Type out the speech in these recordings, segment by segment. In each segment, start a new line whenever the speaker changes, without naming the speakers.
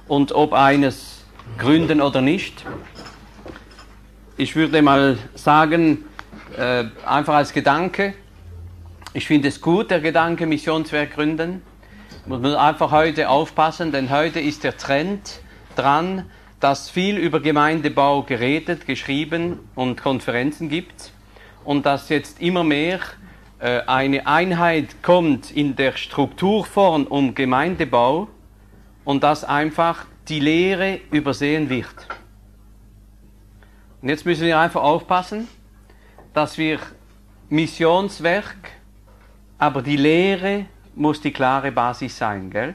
und ob eines gründen oder nicht. Ich würde mal sagen, einfach als Gedanke, ich finde es gut, der Gedanke Missionswerk gründen. Muss man einfach heute aufpassen, denn heute ist der Trend dran, dass viel über Gemeindebau geredet, geschrieben und Konferenzen gibt und dass jetzt immer mehr eine Einheit kommt in der Strukturform um Gemeindebau und dass einfach die Lehre übersehen wird. Und jetzt müssen wir einfach aufpassen, dass wir Missionswerk, aber die Lehre muss die klare Basis sein, gell?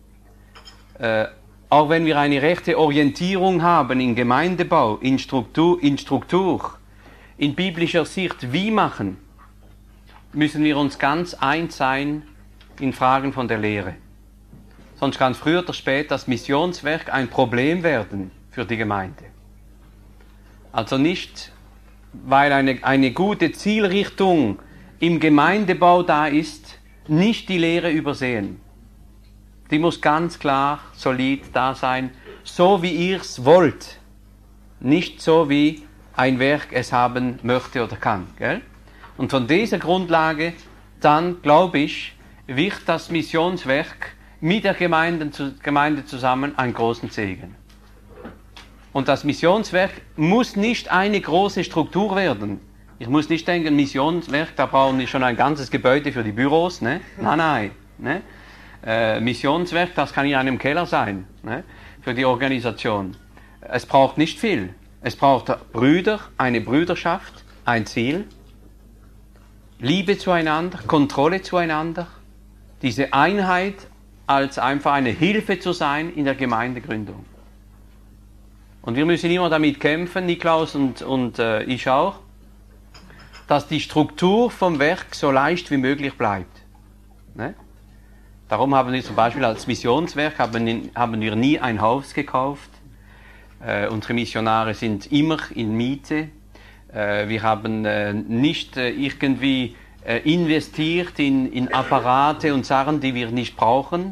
Auch wenn wir eine rechte Orientierung haben in Gemeindebau, in Struktur, in biblischer Sicht wie machen, müssen wir uns ganz eins sein in Fragen von der Lehre. Sonst kann früher oder später das Missionswerk ein Problem werden für die Gemeinde. Also nicht, weil eine gute Zielrichtung im Gemeindebau da ist, nicht die Lehre übersehen. Die muss ganz klar, solid da sein, so wie ihr es wollt. Nicht so wie ein Werk es haben möchte oder kann. Gell? Und von dieser Grundlage, dann glaube ich, wird das Missionswerk mit der Gemeinde zusammen einen großen Segen. Und das Missionswerk muss nicht eine große Struktur werden. Ich muss nicht denken, Missionswerk, da brauchen wir schon ein ganzes Gebäude für die Büros. Ne? Nein. Ne? Missionswerk, das kann in einem Keller sein, ne? Für die Organisation. Es braucht nicht viel. Es braucht Brüder, eine Brüderschaft, ein Ziel, Liebe zueinander, Kontrolle zueinander, diese Einheit als einfach eine Hilfe zu sein in der Gemeindegründung. Und wir müssen immer damit kämpfen, Niklaus und ich auch, dass die Struktur vom Werk so leicht wie möglich bleibt. Ne? Darum haben wir zum Beispiel als Missionswerk haben wir nie ein Haus gekauft. Unsere Missionare sind immer in Miete. Wir haben nicht irgendwie investiert in Apparate und Sachen, die wir nicht brauchen.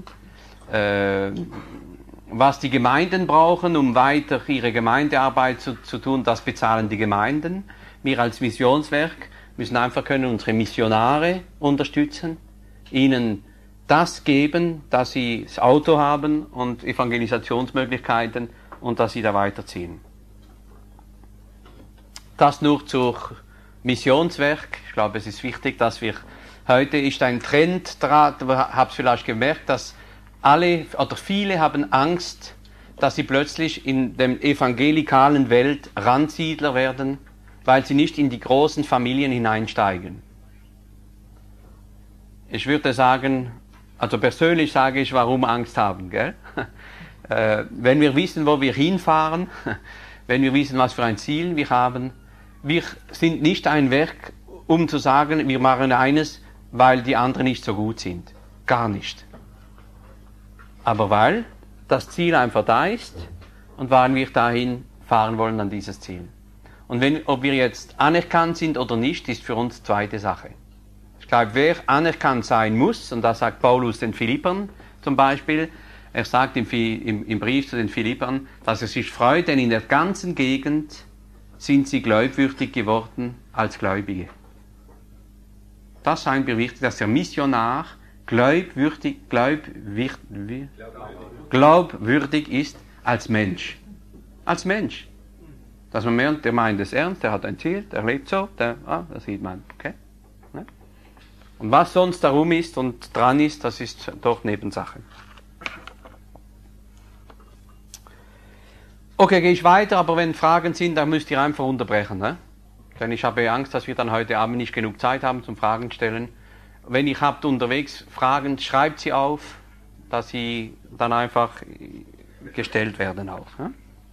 Was die Gemeinden brauchen, um weiter ihre Gemeindearbeit zu tun, das bezahlen die Gemeinden. Wir als Missionswerk müssen einfach können unsere Missionare unterstützen, ihnen das geben, dass sie das Auto haben und Evangelisationsmöglichkeiten und dass sie da weiterziehen. Das nur zur Missionswerk. Ich glaube, es ist wichtig, dass wir, heute ist ein Trend, du habt vielleicht gemerkt, dass alle oder viele haben Angst, dass sie plötzlich in der evangelikalen Welt Randsiedler werden, weil sie nicht in die großen Familien hineinsteigen. Ich würde sagen, also persönlich sage ich, warum Angst haben, gell? Wenn wir wissen, wo wir hinfahren, wenn wir wissen, was für ein Ziel wir haben, wir sind nicht ein Werk, um zu sagen, wir machen eines, weil die anderen nicht so gut sind. Gar nicht. Aber weil das Ziel einfach da ist und weil wir dahin fahren wollen an dieses Ziel. Und ob wir jetzt anerkannt sind oder nicht, ist für uns zweite Sache. Ich glaube, wer anerkannt sein muss, und das sagt Paulus den Philippern zum Beispiel, er sagt im Brief zu den Philippern, dass er sich freut, denn in der ganzen Gegend sind sie glaubwürdig geworden als Gläubige. Das scheint mir wichtig, dass der Missionar glaubwürdig ist als Mensch. Als Mensch. Dass man merkt, der meint es ernst, der hat ein Ziel, der lebt so, das sieht man. Okay? Ne? Und was sonst darum ist und dran ist, das ist doch Nebensache. Okay, gehe ich weiter, aber wenn Fragen sind, dann müsst ihr einfach unterbrechen. Ne? Denn ich habe Angst, dass wir dann heute Abend nicht genug Zeit haben zum Fragen stellen. Wenn ihr habt unterwegs Fragen, schreibt sie auf, dass sie dann einfach gestellt werden auch. Ne?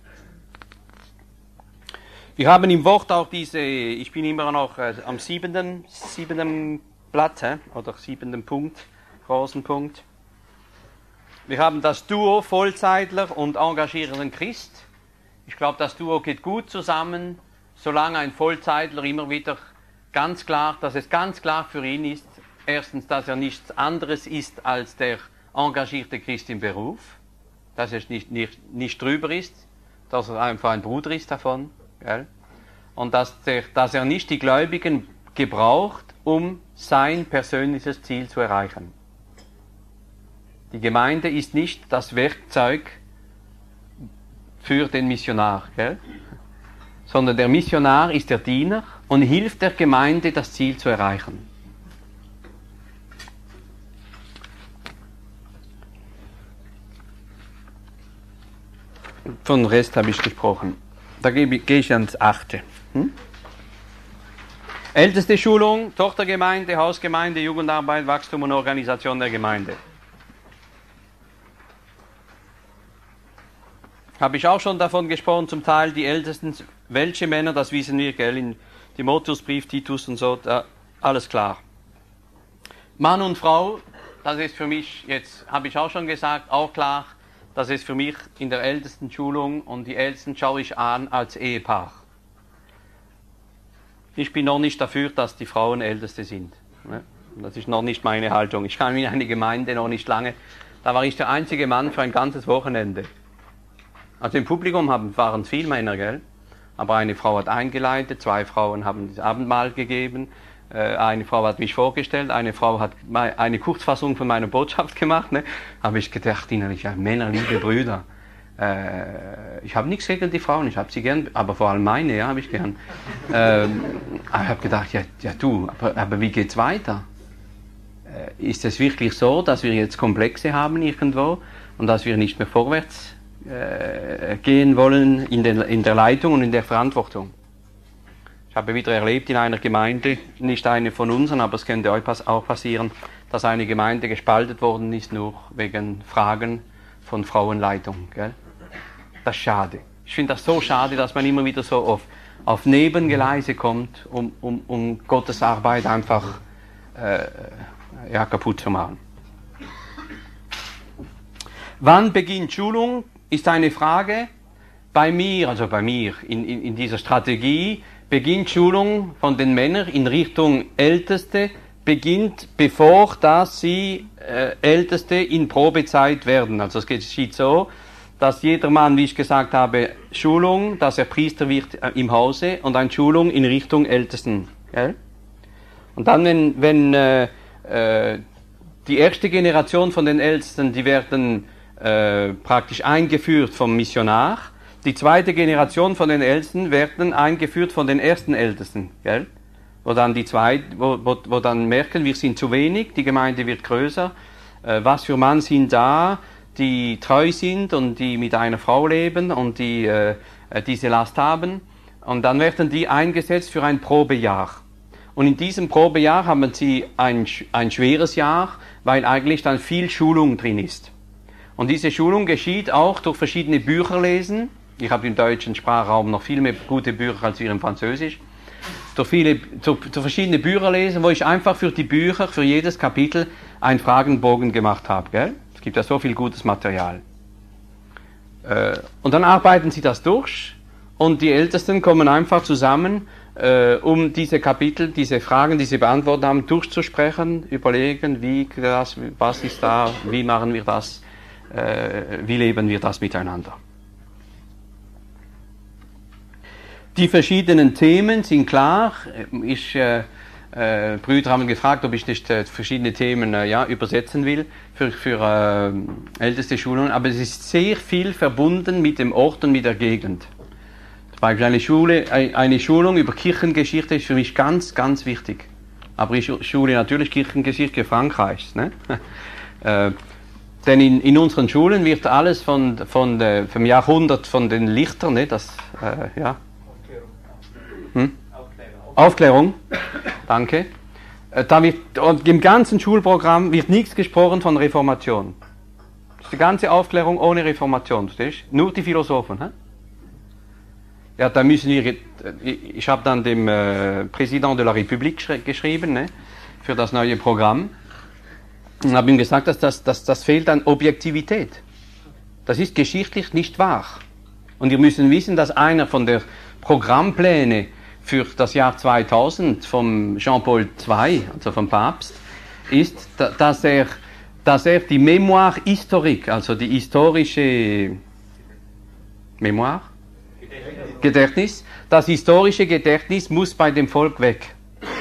Wir haben im Wort auch ich bin immer noch am siebenten Blatt, oder 7. Punkt, großen Punkt. Wir haben das Duo Vollzeitler und engagierenden Christ. Ich glaube, das Duo geht gut zusammen, solange ein Vollzeitler immer wieder dass es ganz klar für ihn ist, erstens, dass er nichts anderes ist als der engagierte Christ im Beruf. dass er nicht drüber ist, dass er einfach ein Bruder ist davon, gell? Und dass er nicht die Gläubigen gebraucht, um sein persönliches Ziel zu erreichen. Die Gemeinde ist nicht das Werkzeug für den Missionar, gell? Sondern der Missionar ist der Diener und hilft der Gemeinde, das Ziel zu erreichen. Von Rest habe ich gesprochen. Da gehe ich ans 8. Älteste Schulung, Tochtergemeinde, Hausgemeinde, Jugendarbeit, Wachstum und Organisation der Gemeinde. Habe ich auch schon davon gesprochen, zum Teil die Ältesten, welche Männer, das wissen wir, gell, in Timotheusbrief, Titus und so, alles klar. Mann und Frau, das ist für mich, jetzt habe ich auch schon gesagt, auch klar, das ist für mich in der Ältestenschulung und die Ältesten schaue ich an als Ehepaar. Ich bin noch nicht dafür, dass die Frauen Älteste sind. Das ist noch nicht meine Haltung. Ich kam in eine Gemeinde noch nicht lange, da war ich der einzige Mann für ein ganzes Wochenende. Also im Publikum waren es viele Männer, gell? Aber eine Frau hat eingeleitet, 2 Frauen haben das Abendmahl gegeben, eine Frau hat mich vorgestellt, eine Frau hat eine Kurzfassung von meiner Botschaft gemacht. Ne? Habe ich gedacht, innerlich, ja, Männer, liebe Brüder, ich habe nichts gegen die Frauen, ich habe sie gern, aber vor allem meine, ja, habe ich gern. Aber ich habe gedacht, ja du, aber wie geht's weiter? Ist es wirklich so, dass wir jetzt Komplexe haben irgendwo und dass wir nicht mehr vorwärts gehen wollen in der Leitung und in der Verantwortung? Ich habe wieder erlebt in einer Gemeinde, nicht eine von unseren, aber es könnte euch auch passieren, dass eine Gemeinde gespalten worden ist, nur wegen Fragen von Frauenleitung. Gell? Das ist schade. Ich finde das so schade, dass man immer wieder so auf Nebengeleise kommt, um Gottes Arbeit einfach kaputt zu machen. Wann beginnt Schulung, ist eine Frage. Bei mir in dieser Strategie, beginnt Schulung von den Männern in Richtung Älteste, beginnt bevor dass sie Älteste in Probezeit werden. Also es geschieht so, dass jeder Mann, wie ich gesagt habe, Schulung, dass er Priester wird im Hause und eine Schulung in Richtung Ältesten. Gell? Und dann, wenn die erste Generation von den Ältesten, die werden praktisch eingeführt vom Missionar, die zweite Generation von den Ältesten werden eingeführt von den ersten Ältesten, gell? Wo dann wo dann merken, wir sind zu wenig, die Gemeinde wird größer, was für Mann sind da, die treu sind und die mit einer Frau leben und die diese Last haben, und dann werden die eingesetzt für ein Probejahr. Und in diesem Probejahr haben sie ein schweres Jahr, weil eigentlich dann viel Schulung drin ist. Und diese Schulung geschieht auch durch verschiedene Bücher lesen. Ich habe im deutschen Sprachraum noch viel mehr gute Bücher als wir im Französisch. Durch verschiedene Bücher lesen, wo ich einfach für die Bücher, für jedes Kapitel einen Fragenbogen gemacht habe. Gell? Es gibt ja so viel gutes Material. Und dann arbeiten sie das durch und die Ältesten kommen einfach zusammen, um diese Kapitel, diese Fragen, die sie beantwortet haben, durchzusprechen, überlegen, was ist da, wie machen wir das, wie leben wir das miteinander. Die verschiedenen Themen sind klar. Brüder haben gefragt, ob ich nicht verschiedene Themen übersetzen will für älteste Schulungen, aber es ist sehr viel verbunden mit dem Ort und mit der Gegend. Zum Beispiel eine Schulung über Kirchengeschichte ist für mich ganz, ganz wichtig. Aber ich schule natürlich Kirchengeschichte Frankreichs. Ne? Denn in unseren Schulen wird alles vom Jahrhundert von den Lichtern, ne, Aufklärung. Danke. Und im ganzen Schulprogramm wird nichts gesprochen von Reformation. Das ist die ganze Aufklärung ohne Reformation, verstehst du? Nur die Philosophen. Hä? Ja, da müssen wir. Ich habe dann dem Präsident de la République geschrieben, ne, für das neue Programm. Und habe ihm gesagt, dass das fehlt an Objektivität. Das ist geschichtlich nicht wahr. Und wir müssen wissen, dass einer von der Programmpläne für das Jahr 2000 vom Jean-Paul II, also vom Papst, ist, dass er dass er die Mémoire historique, also die historische Memoir? Gedächtnis. Das historische Gedächtnis muss bei dem Volk weg.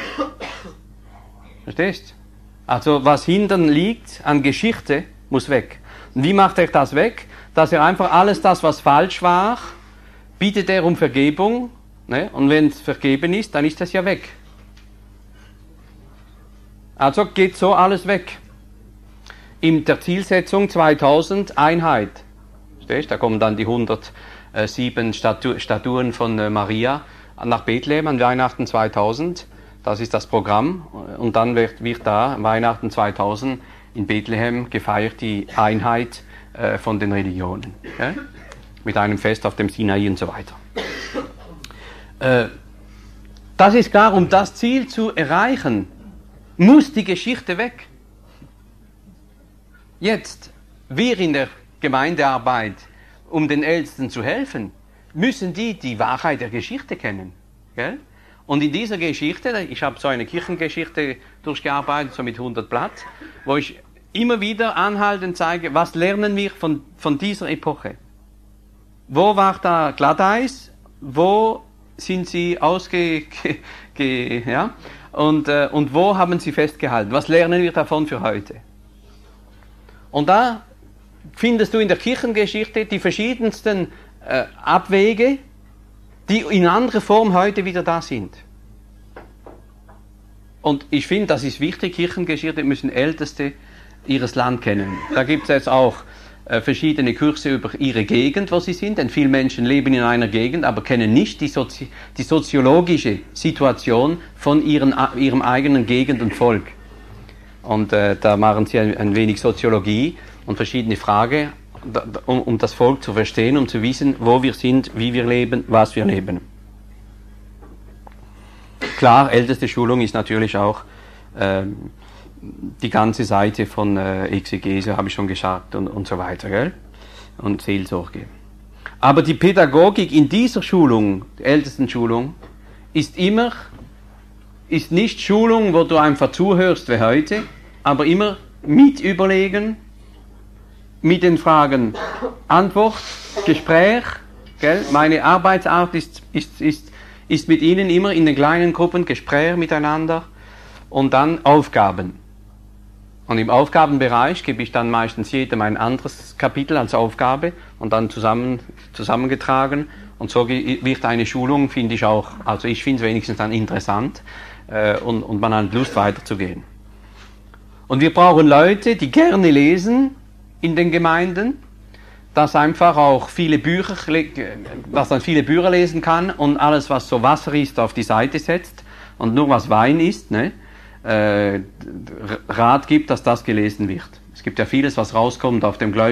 Verstehst? Also was hinten liegt an Geschichte, muss weg. Und wie macht er das weg? Dass er einfach alles das, was falsch war, bittet er um Vergebung. Ne? Und wenn es vergeben ist, dann ist das ja weg. Also geht so alles weg. In der Zielsetzung 2000 Einheit. Verstehst? Da kommen dann die 107 Statuen von Maria nach Bethlehem an Weihnachten 2000. Das ist das Programm. Und dann wird da Weihnachten 2000 in Bethlehem gefeiert, die Einheit von den Religionen. Ja? Mit einem Fest auf dem Sinai und so weiter. Das ist klar, um das Ziel zu erreichen, muss die Geschichte weg. Jetzt, wir in der Gemeindearbeit, um den Ältesten zu helfen, müssen die Wahrheit der Geschichte kennen. Gell? Und in dieser Geschichte, ich habe so eine Kirchengeschichte durchgearbeitet, so mit 100 Blatt, wo ich immer wieder anhaltend zeige, was lernen wir von dieser Epoche. Wo war da Glatteis? Wo sind sie ja? Und wo haben sie festgehalten? Was lernen wir davon für heute? Und da findest du in der Kirchengeschichte die verschiedensten Abwege, die in anderer Form heute wieder da sind. Und ich finde, das ist wichtig, Kirchengeschichte müssen Älteste ihres Land kennen. Da gibt es jetzt auch verschiedene Kurse über ihre Gegend, wo sie sind, denn viele Menschen leben in einer Gegend, aber kennen nicht die soziologische Situation von ihrem eigenen Gegend und Volk. Und da machen sie ein wenig Soziologie und verschiedene Fragen, um das Volk zu verstehen, um zu wissen, wo wir sind, wie wir leben, was wir leben. Klar, älteste Schulung ist natürlich auch die ganze Seite von Exegese, habe ich schon gesagt, und so weiter, gell? Und Seelsorge. Aber die Pädagogik in dieser Schulung, der Ältestenschulung, ist nicht Schulung, wo du einfach zuhörst wie heute, aber immer mit überlegen, mit den Fragen Antwort, Gespräch, gell? Meine Arbeitsart ist mit ihnen immer in den kleinen Gruppen, Gespräch miteinander und dann Aufgaben. Und im Aufgabenbereich gebe ich dann meistens jedem ein anderes Kapitel als Aufgabe und dann zusammengetragen. Und so wird eine Schulung, finde ich auch, also ich finde es wenigstens dann interessant und man hat Lust weiterzugehen. Und wir brauchen Leute, die gerne lesen in den Gemeinden, dass einfach auch dass man viele Bücher lesen kann und alles, was so Wasser ist, auf die Seite setzt und nur was Wein ist, ne? Rat gibt, dass das gelesen wird. Es gibt ja vieles, was rauskommt auf dem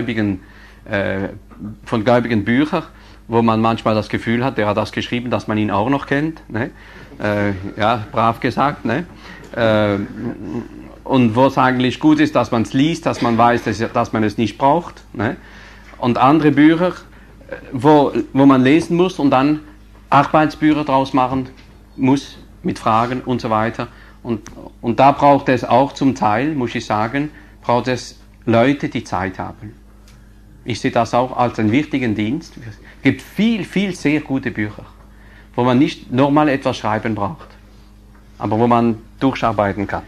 von gläubigen Büchern, wo man manchmal das Gefühl hat, der hat das geschrieben, dass man ihn auch noch kennt. Ne? Ja, brav gesagt. Ne? Und wo es eigentlich gut ist, dass man es liest, dass man weiß, dass man es nicht braucht. Ne? Und andere Bücher, wo man lesen muss und dann Arbeitsbücher draus machen muss, mit Fragen und so weiter. Und da braucht es auch zum Teil, muss ich sagen, braucht es Leute, die Zeit haben. Ich sehe das auch als einen wichtigen Dienst. Es gibt viel sehr gute Bücher, wo man nicht nochmal etwas schreiben braucht, aber wo man durcharbeiten kann.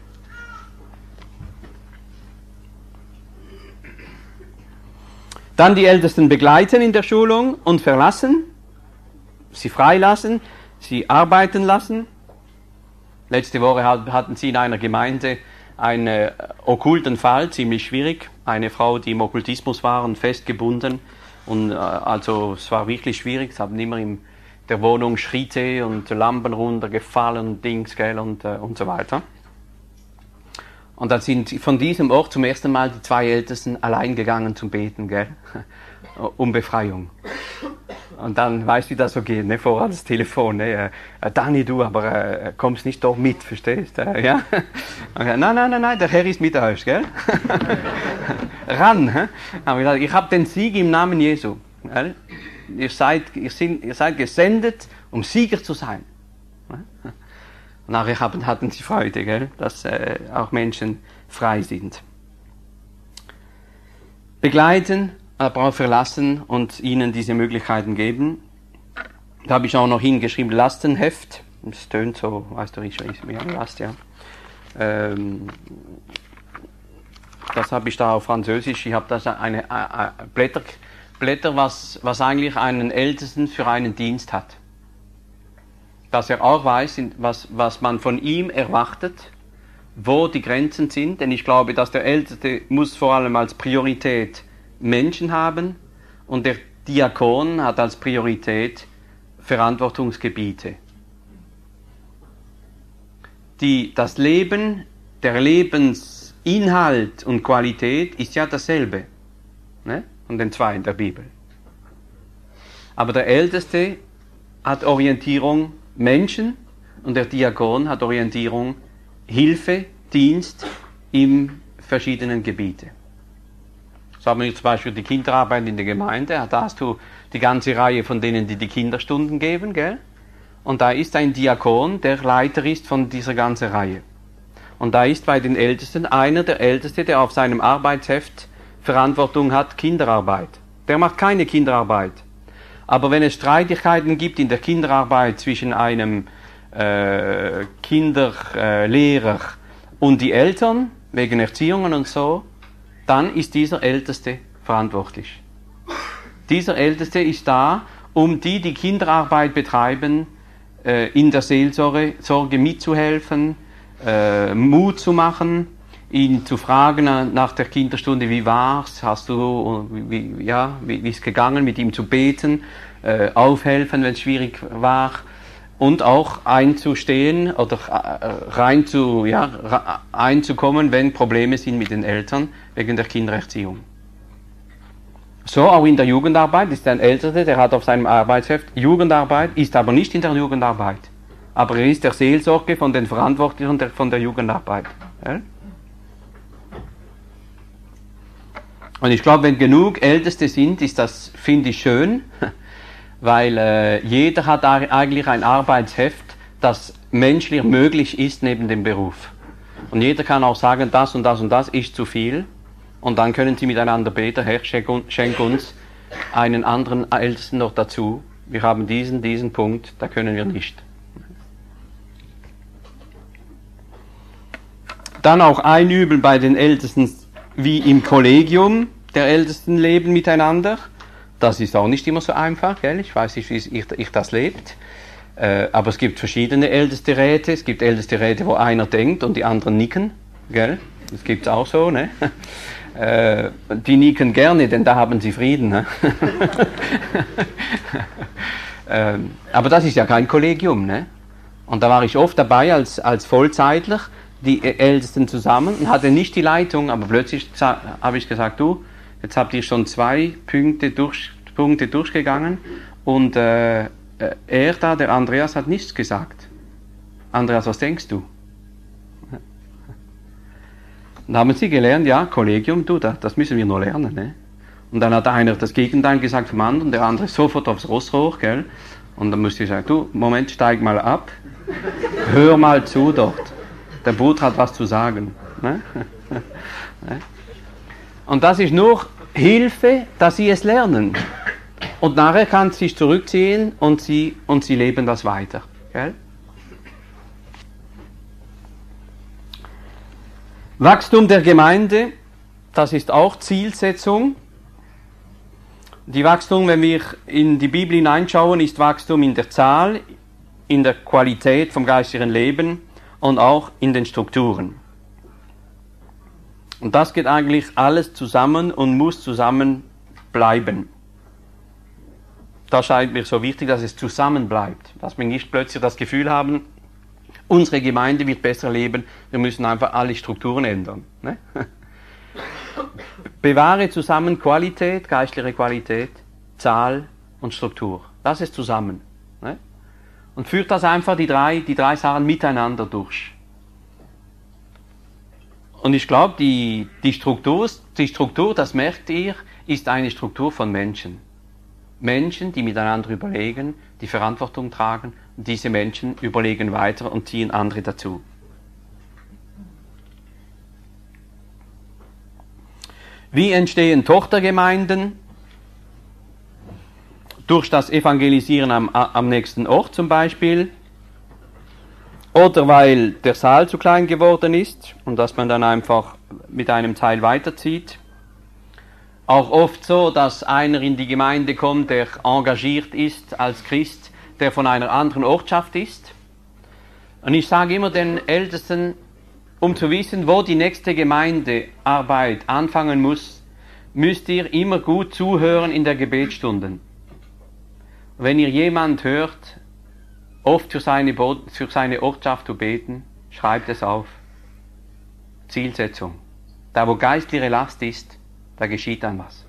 Dann die Ältesten begleiten in der Schulung und verlassen, sie freilassen, sie arbeiten lassen. Letzte Woche hatten sie in einer Gemeinde einen okkulten Fall, ziemlich schwierig. Eine Frau, die im Okkultismus war und festgebunden. Und also es war wirklich schwierig. Es haben immer in der Wohnung Schritte und Lampen runtergefallen, Dings, gell, und so weiter. Und dann sind von diesem Ort zum ersten Mal die zwei Ältesten allein gegangen zum Beten, gell, um Befreiung. Und dann weißt du, wie das so geht, ne? Vorher das Telefon, ne? Dani, du, aber kommst nicht doch mit, verstehst du? Ja? Okay, nein, der Herr ist mit euch, gell? Ran, hä? Aber gesagt, ich habe den Sieg im Namen Jesu. Gell? Ihr seid gesendet, um Sieger zu sein. Und nachher hatten sie Freude, gell? Dass auch Menschen frei sind. begleiten, aber auch verlassen und ihnen diese Möglichkeiten geben. Da habe ich auch noch hingeschrieben, Lastenheft. Das tönt so, weißt du, ich mir Last, ja. Das habe ich da auf Französisch. Ich habe da eine Blätter, was eigentlich einen Ältesten für einen Dienst hat. Dass er auch weiß, was man von ihm erwartet, wo die Grenzen sind. Denn ich glaube, dass der Älteste muss vor allem als Priorität Menschen haben und der Diakon hat als Priorität Verantwortungsgebiete. Das Leben, der Lebensinhalt und Qualität ist ja dasselbe, ne? Von den zwei in der Bibel. Aber der Älteste hat Orientierung Menschen und der Diakon hat Orientierung Hilfe, Dienst in verschiedenen Gebieten. So haben wir zum Beispiel die Kinderarbeit in der Gemeinde, da hast du die ganze Reihe von denen, die Kinderstunden geben, gell? Und da ist ein Diakon, der Leiter ist von dieser ganzen Reihe. Und da ist bei den Ältesten einer der Älteste, der auf seinem Arbeitsheft Verantwortung hat, Kinderarbeit. Der macht keine Kinderarbeit. Aber wenn es Streitigkeiten gibt in der Kinderarbeit zwischen einem Kinderlehrer und die Eltern, wegen Erziehungen und so, dann ist dieser Älteste verantwortlich. Dieser Älteste ist da, um die Kinderarbeit betreiben, in der Seelsorge mitzuhelfen, Mut zu machen, ihn zu fragen nach der Kinderstunde, wie war's, wie ist gegangen, mit ihm zu beten, aufhelfen, wenn es schwierig war und auch einzustehen oder einzukommen, wenn Probleme sind mit den Eltern wegen der Kindererziehung. So auch in der Jugendarbeit ist ein Ältester, der hat auf seinem Arbeitsheft Jugendarbeit, ist aber nicht in der Jugendarbeit. Aber er ist der Seelsorge von den Verantwortlichen von der Jugendarbeit. Ja? Und ich glaube, wenn genug Älteste sind, ist das, finde ich, schön, weil jeder hat eigentlich ein Arbeitsheft, das menschlich möglich ist neben dem Beruf. Und jeder kann auch sagen, das und das und das ist zu viel. Und dann können sie miteinander beten, Herr, schenk uns einen anderen Ältesten noch dazu. Wir haben diesen Punkt, da können wir nicht. Dann auch einüben bei den Ältesten, wie im Kollegium der Ältesten leben miteinander. Das ist auch nicht immer so einfach, gell? Ich weiß nicht, wie ich das lebt. Aber es gibt verschiedene Ältestenräte. Es gibt Ältestenräte, wo einer denkt und die anderen nicken, gell? Das gibt's auch so, ne? Die nicken gerne, denn da haben sie Frieden. Ne? Aber das ist ja kein Kollegium, ne? Und da war ich oft dabei als Vollzeitler, die Ältesten zusammen und hatte nicht die Leitung, aber plötzlich habe ich gesagt, du, jetzt habt ihr schon 2 Punkte durchgegangen und der Andreas hat nichts gesagt. Andreas, was denkst du? Und haben sie gelernt, ja, Kollegium, du, das müssen wir noch lernen. Ne? Und dann hat einer das Gegenteil gesagt vom anderen, der andere sofort aufs Ross hoch, gell? Und dann musste ich sagen, du, Moment, steig mal ab, hör mal zu dort. Der Bruder hat was zu sagen. Ne? Und das ist nur Hilfe, dass sie es lernen. Und nachher kann sie sich zurückziehen und sie leben das weiter. Gell? Wachstum der Gemeinde, das ist auch Zielsetzung. Die Wachstum, wenn wir in die Bibel hineinschauen, ist Wachstum in der Zahl, in der Qualität vom geistlichen Leben und auch in den Strukturen. Und das geht eigentlich alles zusammen und muss zusammen bleiben. Das scheint mir so wichtig, dass es zusammen bleibt, dass wir nicht plötzlich das Gefühl haben, unsere Gemeinde wird besser leben, wir müssen einfach alle Strukturen ändern. Ne? Bewahre zusammen Qualität, geistliche Qualität, Zahl und Struktur. Das ist zusammen. Ne? Und führt das einfach die drei Sachen miteinander durch. Und ich glaube, die Struktur, das merkt ihr, ist eine Struktur von Menschen. Menschen, die miteinander überlegen, die Verantwortung tragen, und diese Menschen überlegen weiter und ziehen andere dazu. Wie entstehen Tochtergemeinden? Durch das Evangelisieren am nächsten Ort zum Beispiel. Oder weil der Saal zu klein geworden ist und dass man dann einfach mit einem Teil weiterzieht. Auch oft so, dass einer in die Gemeinde kommt, der engagiert ist als Christ, der von einer anderen Ortschaft ist. Und ich sage immer den Ältesten, um zu wissen, wo die nächste Gemeindearbeit anfangen muss, müsst ihr immer gut zuhören in der Gebetsstunden. Wenn ihr jemand hört, oft für seine Ortschaft zu beten, schreibt es auf. Zielsetzung. Da wo geistliche Last ist, da geschieht dann was.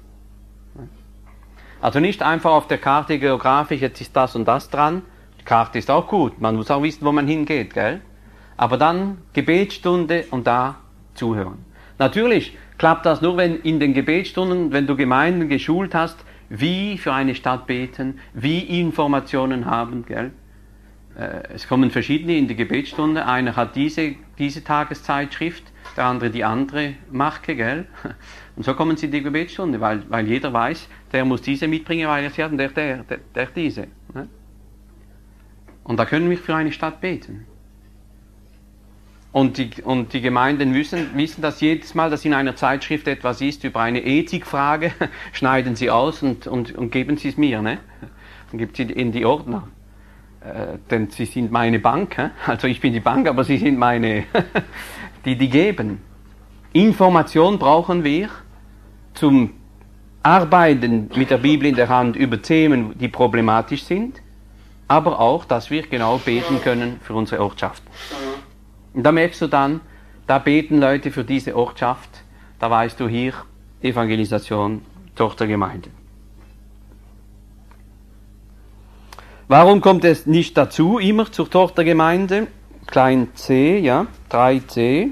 Also nicht einfach auf der Karte geografisch, jetzt ist das und das dran. Die Karte ist auch gut, man muss auch wissen, wo man hingeht, gell? Aber dann Gebetsstunde und da zuhören. Natürlich klappt das nur, wenn in den Gebetsstunden, wenn du Gemeinden geschult hast, wie für eine Stadt beten, wie Informationen haben, gell? Es kommen verschiedene in die Gebetsstunde. Einer hat diese Tageszeitschrift, der andere die andere Marke, gell? Und so kommen sie in die Gebetsstunde, weil jeder weiß, der muss diese mitbringen, weil er sie hat und der diese. Ne? Und da können wir für eine Stadt beten. Und die Gemeinden wissen, dass jedes Mal, dass in einer Zeitschrift etwas ist über eine Ethikfrage, schneiden sie aus und geben sie es mir, ne? Und gibt sie in die Ordner. Denn sie sind meine Bank, also ich bin die Bank, aber sie sind meine, die geben. Information brauchen wir zum Arbeiten mit der Bibel in der Hand über Themen, die problematisch sind, aber auch, dass wir genau beten können für unsere Ortschaft. Und da merkst du dann, da beten Leute für diese Ortschaft, da weißt du hier, Evangelisation, Tochtergemeinde. Warum kommt es nicht dazu, immer zur Tochtergemeinde? Klein c, ja, 3c.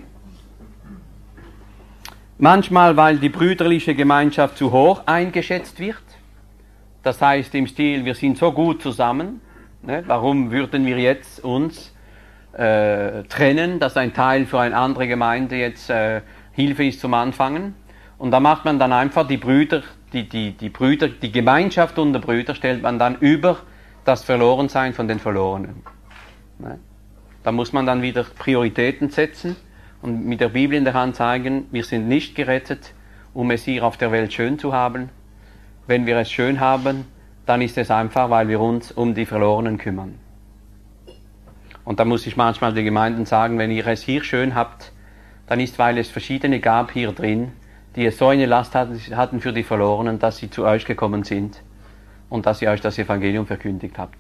Manchmal, weil die brüderliche Gemeinschaft zu hoch eingeschätzt wird. Das heißt im Stil, wir sind so gut zusammen. Ne? Warum würden wir jetzt uns trennen, dass ein Teil für eine andere Gemeinde jetzt Hilfe ist zum Anfangen? Und da macht man dann einfach die Brüder, die Gemeinschaft unter Brüder stellt man dann über das Verlorensein von den Verlorenen. Ne? Da muss man dann wieder Prioritäten setzen und mit der Bibel in der Hand zeigen, wir sind nicht gerettet, um es hier auf der Welt schön zu haben. Wenn wir es schön haben, dann ist es einfach, weil wir uns um die Verlorenen kümmern. Und da muss ich manchmal den Gemeinden sagen, wenn ihr es hier schön habt, dann ist, weil es verschiedene gab hier drin, die es so eine Last hatten für die Verlorenen, dass sie zu euch gekommen sind und dass ihr euch das Evangelium verkündigt habt.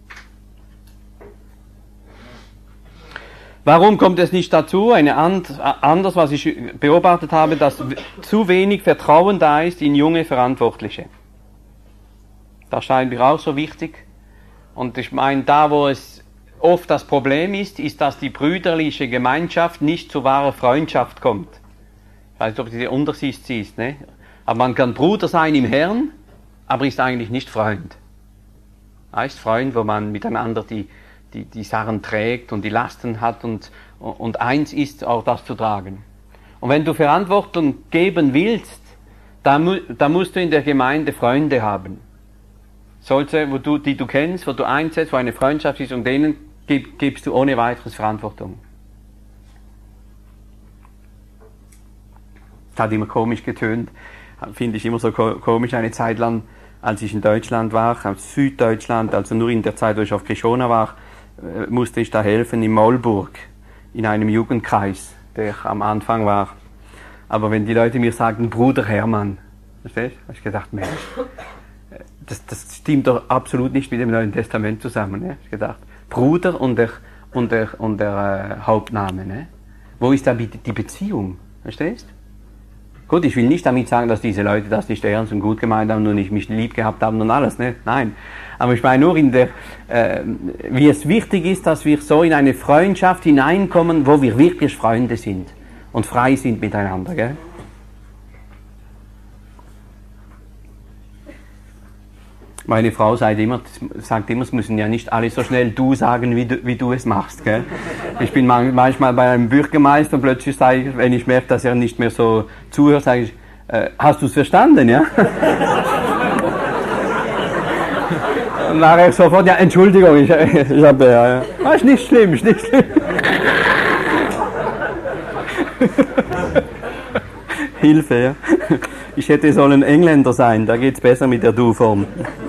Warum kommt es nicht dazu? Anders, was ich beobachtet habe, dass zu wenig Vertrauen da ist in junge Verantwortliche. Das scheint mir auch so wichtig. Und ich meine, da wo es oft das Problem ist, dass die brüderliche Gemeinschaft nicht zu wahrer Freundschaft kommt. Ich weiß nicht, ob du den Unterschied siehst, ne? Aber man kann Bruder sein im Herrn, aber ist eigentlich nicht Freund. Heißt Freund, wo man miteinander die Sachen trägt und die Lasten hat und eins ist, auch das zu tragen. Und wenn du Verantwortung geben willst, dann musst du in der Gemeinde Freunde haben. Solche, die du kennst, wo du einsetzt, wo eine Freundschaft ist und denen gibst du ohne weiteres Verantwortung. Das hat immer komisch getönt, finde ich immer so komisch, eine Zeit lang, als ich in Deutschland war, aus Süddeutschland, also nur in der Zeit, wo ich auf Krishona war, musste ich da helfen in Maulburg, in einem Jugendkreis, der am Anfang war. Aber wenn die Leute mir sagten, Bruder Hermann, verstehst du, habe ich gedacht, Mensch, das stimmt doch absolut nicht mit dem Neuen Testament zusammen. Ne? Ich gedacht, Bruder und der Hauptname. Ne? Wo ist da die Beziehung? Verstehst? Gut, ich will nicht damit sagen, dass diese Leute das nicht ernst und gut gemeint haben und nicht mich lieb gehabt haben und alles. Ne? Nein. Aber ich meine nur wie es wichtig ist, dass wir so in eine Freundschaft hineinkommen, wo wir wirklich Freunde sind und frei sind miteinander. Gell? Meine Frau sagt immer, es müssen ja nicht alle so schnell du sagen, wie du es machst. Gell? Ich bin manchmal bei einem Bürgermeister und plötzlich sage ich, wenn ich merke, dass er nicht mehr so zuhört, sage ich, Hast du es verstanden, ja? Und nachher sofort, ja, Entschuldigung, ich habe, ja. Ist nicht schlimm, ist nicht schlimm. Hilfe, ja. Ich hätte sollen Engländer sein, da geht's besser mit der Du-Form.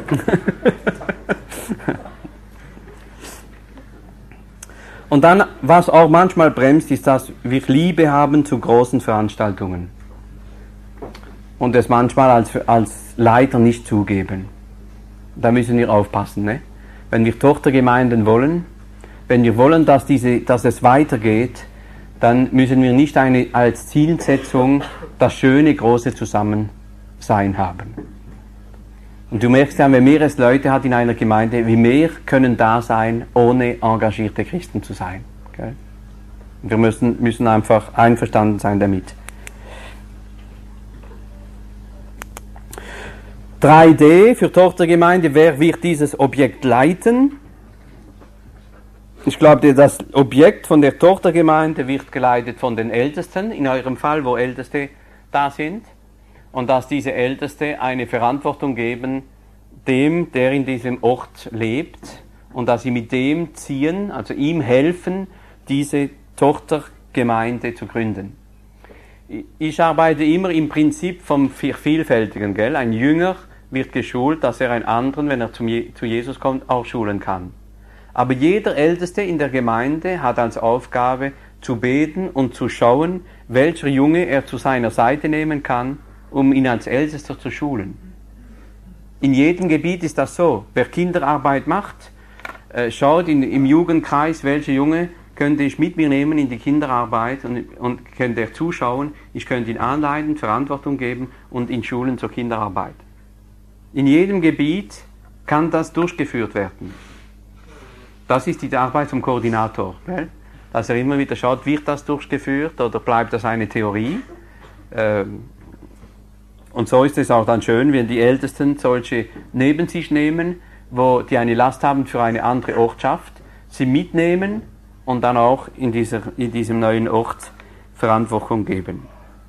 Und dann, was auch manchmal bremst, ist, dass wir Liebe haben zu großen Veranstaltungen. Und es manchmal als Leiter nicht zugeben. Da müssen wir aufpassen, ne? Wenn wir Tochtergemeinden wollen, wenn wir wollen, dass es weitergeht, dann müssen wir nicht als Zielsetzung das schöne, große Zusammensein haben. Und du merkst ja, wenn mehr es Leute hat in einer Gemeinde, wie mehr können da sein, ohne engagierte Christen zu sein. Okay? Wir müssen einfach einverstanden sein damit. 3D für Tochtergemeinde, wer wird dieses Objekt leiten? Ich glaube, das Objekt von der Tochtergemeinde wird geleitet von den Ältesten, in eurem Fall, wo Älteste da sind. Und dass diese Älteste eine Verantwortung geben, dem, der in diesem Ort lebt, und dass sie mit dem ziehen, also ihm helfen, diese Tochtergemeinde zu gründen. Ich arbeite immer im Prinzip vom Vielfältigen, gell? Ein Jünger wird geschult, dass er einen anderen, wenn er zu Jesus kommt, auch schulen kann. Aber jeder Älteste in der Gemeinde hat als Aufgabe zu beten und zu schauen, welcher Junge er zu seiner Seite nehmen kann, um ihn als Ältester zu schulen. In jedem Gebiet ist das so. Wer Kinderarbeit macht, schaut im Jugendkreis, welcher Junge könnte ich mit mir nehmen in die Kinderarbeit und könnte er zuschauen, ich könnte ihn anleiten, Verantwortung geben und ihn schulen zur Kinderarbeit. In jedem Gebiet kann das durchgeführt werden. Das ist die Arbeit vom Koordinator, gell? Dass er immer wieder schaut, wird das durchgeführt oder bleibt das eine Theorie? Und so ist es auch dann schön, wenn die Ältesten solche neben sich nehmen, die eine Last haben für eine andere Ortschaft, sie mitnehmen und dann auch in diesem neuen Ort Verantwortung geben.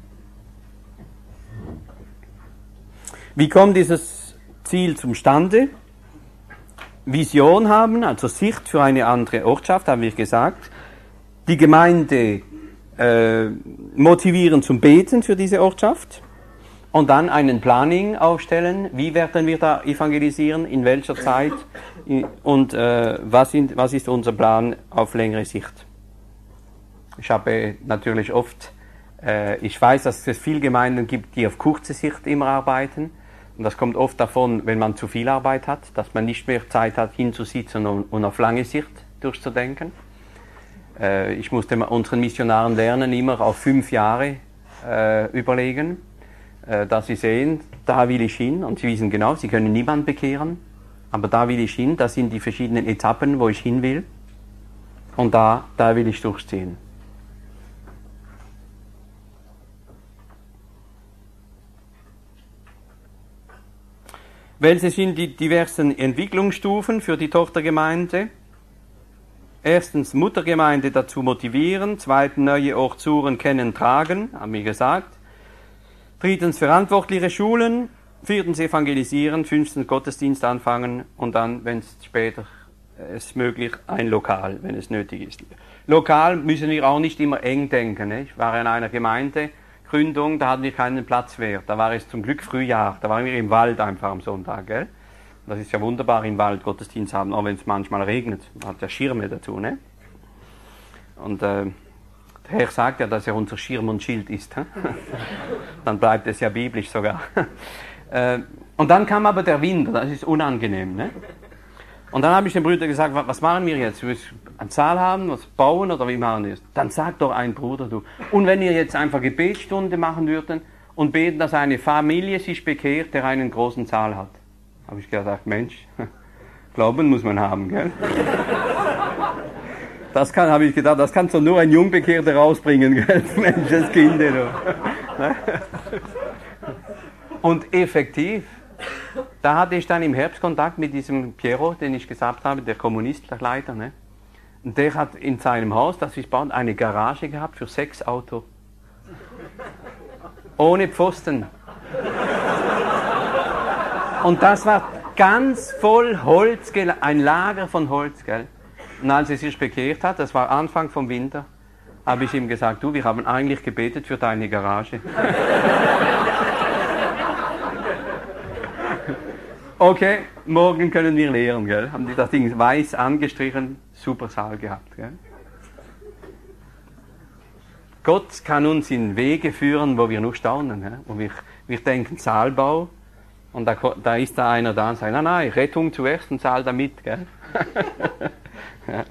Wie kommt dieses Ziel zustande? Vision haben, also Sicht für eine andere Ortschaft, haben wir gesagt. Die Gemeinde motivieren zum Beten für diese Ortschaft. Und dann einen Planning aufstellen, wie werden wir da evangelisieren, in welcher Zeit und was ist unser Plan auf längere Sicht. Ich habe natürlich ich weiß, dass es viele Gemeinden gibt, die auf kurze Sicht immer arbeiten. Und das kommt oft davon, wenn man zu viel Arbeit hat, dass man nicht mehr Zeit hat, hinzusitzen und auf lange Sicht durchzudenken. Ich musste unseren Missionaren lernen, immer auf 5 Jahre überlegen, dass sie sehen, da will ich hin. Und sie wissen genau, sie können niemanden bekehren, aber da will ich hin, das sind die verschiedenen Etappen, wo ich hin will. Und da will ich durchziehen. Welche sind die diversen Entwicklungsstufen für die Tochtergemeinde? Erstens, Muttergemeinde dazu motivieren. Zweitens, neue Ortsuren kennen, tragen, haben wir gesagt. Drittens, verantwortliche Schulen. Viertens, evangelisieren. Fünftens, Gottesdienst anfangen. Und dann, wenn es später ist möglich, ein Lokal, wenn es nötig ist. Lokal müssen wir auch nicht immer eng denken. Ne? Ich war in einer Gemeindegründung, da hatten wir keinen Platz mehr. Da war es zum Glück Frühjahr, da waren wir im Wald einfach am Sonntag. Gell? Das ist ja wunderbar, im Wald Gottesdienst haben, auch wenn es manchmal regnet. Man hat ja Schirme dazu. Ne? Und der Herr sagt ja, dass er unser Schirm und Schild ist. Dann bleibt es ja biblisch sogar. Und dann kam aber der Winter, das ist unangenehm. Ne? Und dann habe ich den Brüdern gesagt, was machen wir jetzt? Wir müssen eine Zahl haben, was bauen oder wie machen wir das? Dann sagt doch ein Bruder, du. Und wenn wir jetzt einfach Gebetsstunde machen würden und beten, dass eine Familie sich bekehrt, der einen großen Saal hat. Habe ich gesagt, Mensch, Glauben muss man haben, gell? Habe ich gedacht, das kannst du nur ein Jungbekehrter rausbringen, gell? Menschenskinder, du. Und effektiv, da hatte ich dann im Herbst Kontakt mit diesem Piero, den ich gesagt habe, der Kommunist, der Leiter, ne? Und der hat in seinem Haus, das wir bauen, eine Garage gehabt für 6 Autos. Ohne Pfosten. Und das war ganz voll Holz, ein Lager von Holz, gell? Und als er sich bekehrt hat, das war Anfang vom Winter, habe ich ihm gesagt, du, wir haben eigentlich gebetet für deine Garage. Okay, morgen können wir lehren, gell? Haben die das Ding weiß angestrichen, super Saal gehabt, gell? Gott kann uns in Wege führen, wo wir nur staunen, gell? Und wir denken Saalbau und da ist da einer da und sagt, nein, Rettung zuerst und Saal damit, gell? Ja.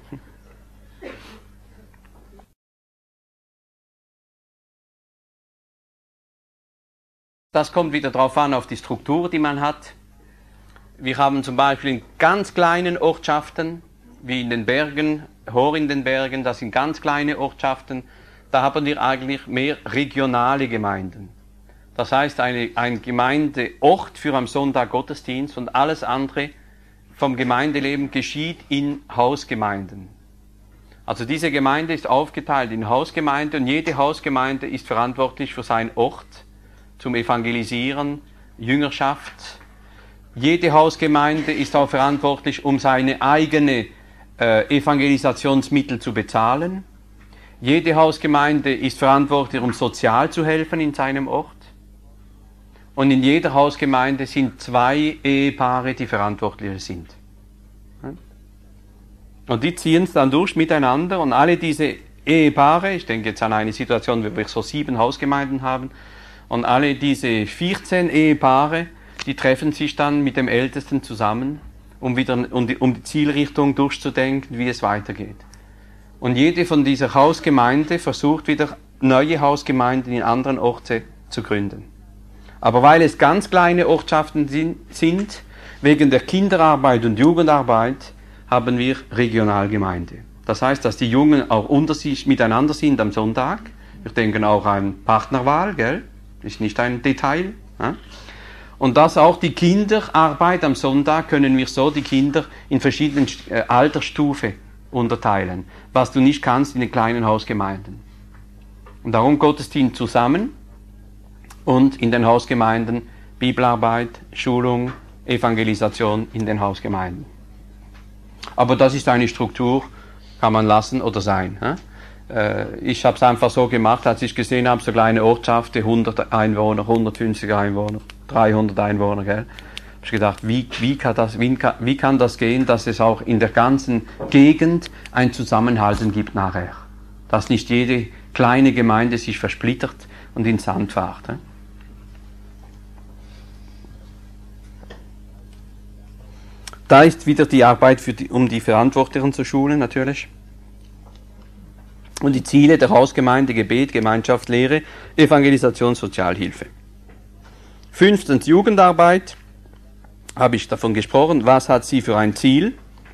Das kommt wieder darauf an, auf die Struktur, die man hat. Wir haben zum Beispiel in ganz kleinen Ortschaften, wie in den Bergen, Hor in den Bergen, das sind ganz kleine Ortschaften, da haben wir eigentlich mehr regionale Gemeinden. Das heißt, ein Gemeindeort für am Sonntag Gottesdienst und alles andere vom Gemeindeleben geschieht in Hausgemeinden. Also diese Gemeinde ist aufgeteilt in Hausgemeinde und jede Hausgemeinde ist verantwortlich für seinen Ort zum Evangelisieren, Jüngerschaft. Jede Hausgemeinde ist auch verantwortlich, um seine eigene Evangelisationsmittel zu bezahlen. Jede Hausgemeinde ist verantwortlich, um sozial zu helfen in seinem Ort. Und in jeder Hausgemeinde sind 2 Ehepaare, die verantwortlich sind. Und die ziehen es dann durch miteinander und alle diese Ehepaare, ich denke jetzt an eine Situation, wo wir so 7 Hausgemeinden haben, und alle diese 14 Ehepaare, die treffen sich dann mit dem Ältesten zusammen, um die Zielrichtung durchzudenken, wie es weitergeht. Und jede von dieser Hausgemeinde versucht wieder neue Hausgemeinden in anderen Orten zu gründen. Aber weil es ganz kleine Ortschaften sind, wegen der Kinderarbeit und Jugendarbeit, haben wir Regionalgemeinde. Das heißt, dass die Jungen auch unter sich miteinander sind am Sonntag. Wir denken auch an Partnerwahl, gell? Ist nicht ein Detail. Ja? Und dass auch die Kinderarbeit am Sonntag können wir so die Kinder in verschiedenen Altersstufen unterteilen, was du nicht kannst in den kleinen Hausgemeinden. Und darum Gottesdienst zusammen und in den Hausgemeinden Bibelarbeit, Schulung, Evangelisation in den Hausgemeinden. Aber das ist eine Struktur, kann man lassen oder sein. Ich habe es einfach so gemacht, als ich gesehen habe, so kleine Ortschaften, 100 Einwohner, 150 Einwohner, 300 Einwohner, gell? Habe ich gedacht, wie kann das gehen, dass es auch in der ganzen Gegend ein Zusammenhalten gibt nachher? Dass nicht jede kleine Gemeinde sich versplittert und ins Sand fährt. Da ist wieder die Arbeit um die Verantwortlichen zu schulen, natürlich. Und die Ziele der Hausgemeinde, Gebet, Gemeinschaft, Lehre, Evangelisation, Sozialhilfe. 5. Jugendarbeit, habe ich davon gesprochen, was hat sie für ein Ziel?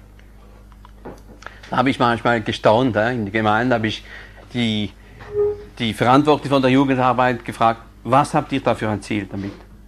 Da habe ich manchmal gestaunt, in der Gemeinde habe ich die Verantwortlichen von der Jugendarbeit gefragt, was habt ihr da für ein Ziel damit?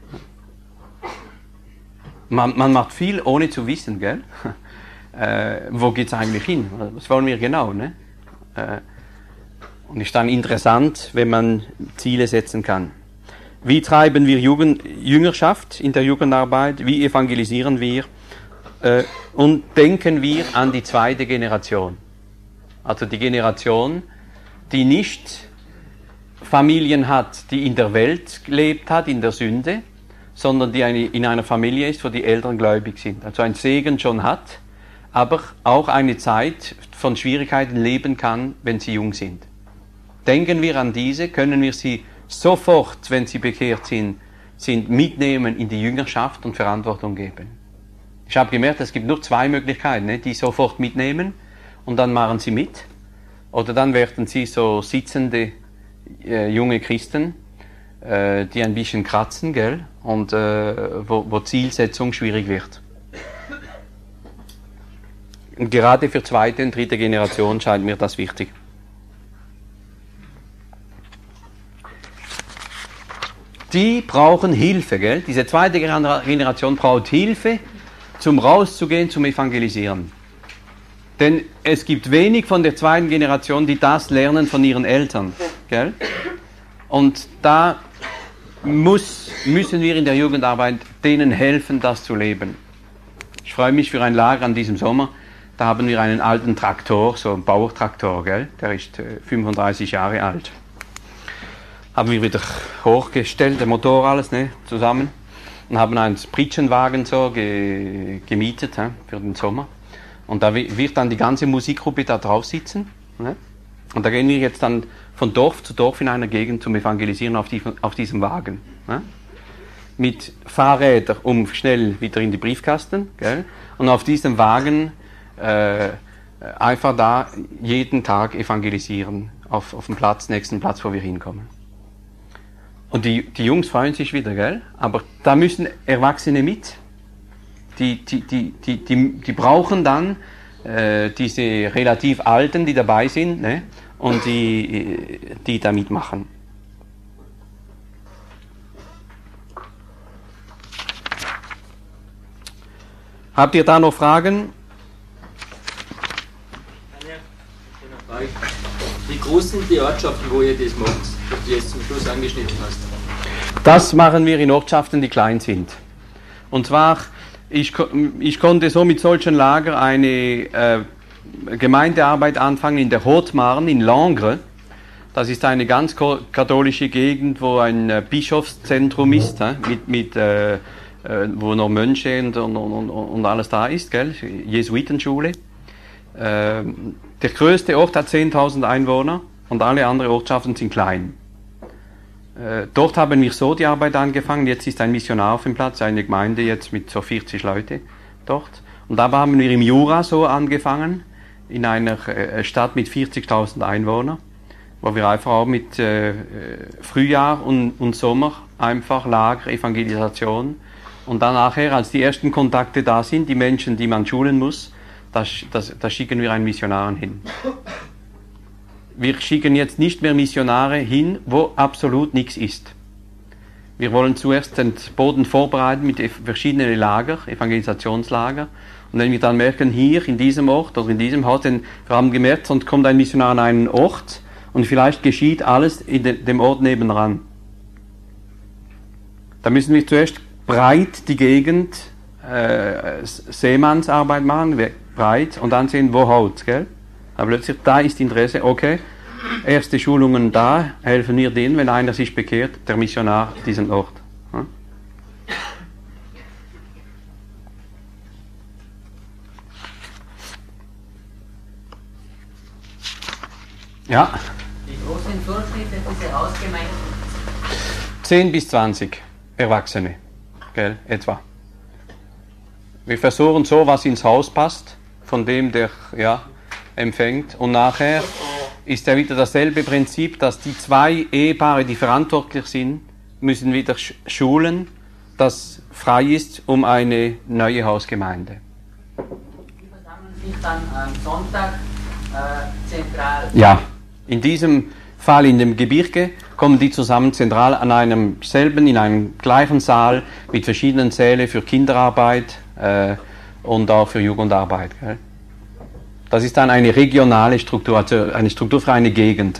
Man macht viel, ohne zu wissen, gell? Wo geht es eigentlich hin? Was wollen wir genau, ne? Und ist dann interessant, wenn man Ziele setzen kann. Wie treiben wir Jüngerschaft in der Jugendarbeit? Wie evangelisieren wir? Und denken wir an die 2. Generation. Also die Generation, die nicht Familien hat, die in der Welt gelebt hat, in der Sünde, sondern die in einer Familie ist, wo die Eltern gläubig sind. Also ein Segen schon hat, aber auch eine Zeit von Schwierigkeiten leben kann, wenn sie jung sind. Denken wir an diese, können wir sie sofort, wenn sie bekehrt sind, mitnehmen in die Jüngerschaft und Verantwortung geben. Ich habe gemerkt, es gibt nur 2 Möglichkeiten, ne? Die sofort mitnehmen und dann machen sie mit. Oder dann werden sie so sitzende junge Christen, die ein bisschen kratzen, gell? Und wo Zielsetzung schwierig wird. Und gerade für 2. und 3. Generation scheint mir das wichtig. Die brauchen Hilfe, gell? Diese 2. Generation braucht Hilfe, zum rauszugehen, zum Evangelisieren. Denn es gibt wenig von der 2. Generation, die das lernen von ihren Eltern, gell? Und da müssen wir in der Jugendarbeit denen helfen, das zu leben. Ich freue mich für ein Lager an diesem Sommer. Da haben wir einen alten Traktor, so einen Bauertraktor, gell? Der ist 35 Jahre alt. Haben wir wieder hochgestellt, der Motor alles, ne, zusammen. Und haben einen Pritschenwagen so gemietet für den Sommer. Und da wird dann die ganze Musikgruppe da drauf sitzen. Ne? Und da gehen wir jetzt dann von Dorf zu Dorf in einer Gegend zum Evangelisieren auf diesem Wagen. Ne? Mit Fahrrädern, um schnell wieder in die Briefkasten. Gell? Und auf diesem Wagen einfach da jeden Tag evangelisieren. Auf dem nächsten Platz, wo wir hinkommen. Und die Jungs freuen sich wieder, gell? Aber da müssen Erwachsene mit. Die brauchen dann diese relativ Alten, die dabei sind, ne? Und die da mitmachen. Habt ihr da noch Fragen?
Wie groß sind die Ortschaften, wo ihr das macht, was du jetzt zum Schluss angeschnitten hast?
Das machen wir in Ortschaften, die klein sind. Und zwar, ich konnte so mit solchen Lager eine Gemeindearbeit anfangen in der Haute-Marne in Langres. Das ist eine ganz katholische Gegend, wo ein Bischofszentrum ist, wo noch Mönche und alles da ist, gell? Jesuitenschule. Der größte Ort hat 10.000 Einwohner und alle anderen Ortschaften sind klein. Dort haben wir so die Arbeit angefangen. Jetzt ist ein Missionar auf dem Platz, eine Gemeinde jetzt mit so 40 Leute dort. Und da haben wir im Jura so angefangen, in einer Stadt mit 40.000 Einwohnern, wo wir einfach auch mit Frühjahr und Sommer einfach Lager, Evangelisation und dann nachher, als die ersten Kontakte da sind, die Menschen, die man schulen muss, da schicken wir einen Missionar hin. Wir schicken jetzt nicht mehr Missionare hin, wo absolut nichts ist. Wir wollen zuerst den Boden vorbereiten mit verschiedenen Lager, Evangelisationslager. Und wenn wir dann merken, hier in diesem Ort oder in diesem Haus, denn wir haben gemerkt, sonst kommt ein Missionar an einen Ort und vielleicht geschieht alles in dem Ort nebenan. Da müssen wir zuerst breit die Gegend Seemannsarbeit machen, breit, und dann sehen, wo haut's, gell? Aber plötzlich, da ist Interesse, okay, erste Schulungen da, helfen wir denen, wenn einer sich bekehrt, der Missionar diesen Ort. Ja?
Wie groß sind durchschnittlich diese Hausgemeinden?
10 bis 20 Erwachsene, gell, etwa. Wir versuchen so, was ins Haus passt, von dem der empfängt. Und nachher ist ja wieder dasselbe Prinzip, dass die 2 Ehepaare, die verantwortlich sind, müssen wieder schulen, das frei ist, um eine neue Hausgemeinde.
Die versammeln sich dann am Sonntag zentral.
Ja, in diesem Fall in dem Gebirge kommen die zusammen zentral in einem gleichen Saal mit verschiedenen Sälen für Kinderarbeit und auch für Jugendarbeit. Gell? Das ist dann eine regionale Struktur, also eine Struktur für eine Gegend.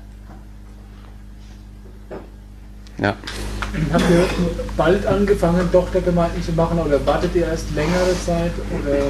Ja.
Habt ihr bald angefangen, Tochtergemeinden zu machen, oder wartet ihr erst längere Zeit? Oder